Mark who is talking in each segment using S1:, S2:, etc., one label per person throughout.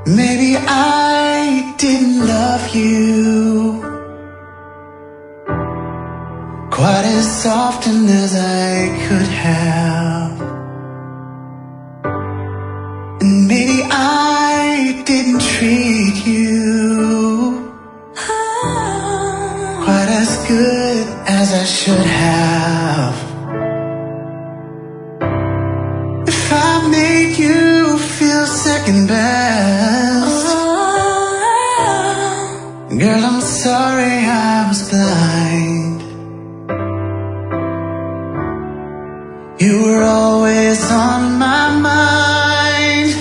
S1: Maybe I didn't love you quite as often as I could have, and maybe I didn't treat you quite as good as I should have. If I made you feel second best, girl, I'm sorry I was blind. You were always on my mind.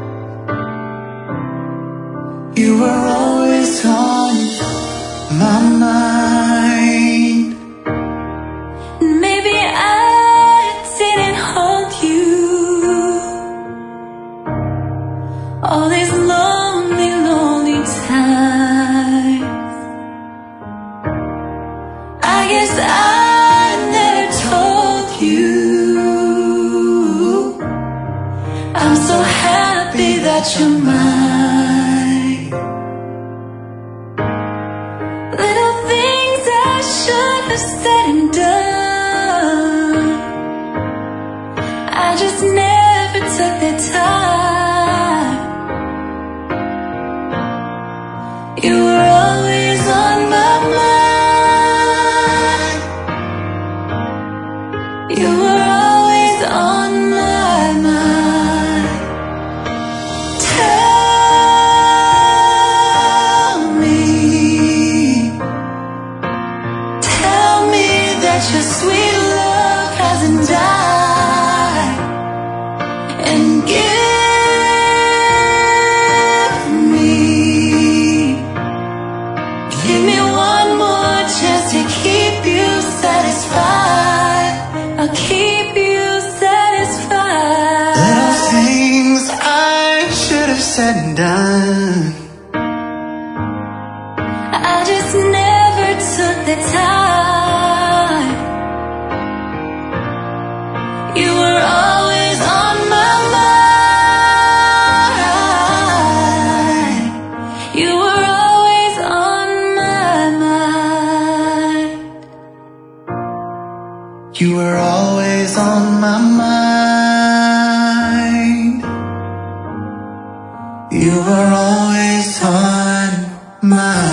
S1: You were always on my mind.
S2: Maybe I didn't hold you all these lonely, lonely times. I guess I never told you I'm so happy that you're mine. Little things I should have said and done, I just never took the time. You were always on my mind. You were always on my mind. Tell me that your sweet love hasn't died, and give me one more chance to keep you satisfied. I'll keep you satisfied.
S1: Little things I should have said and done,
S2: I just never took the time. You were always on my mind. You were always on my mind.
S1: you were always on my mind. You were always on my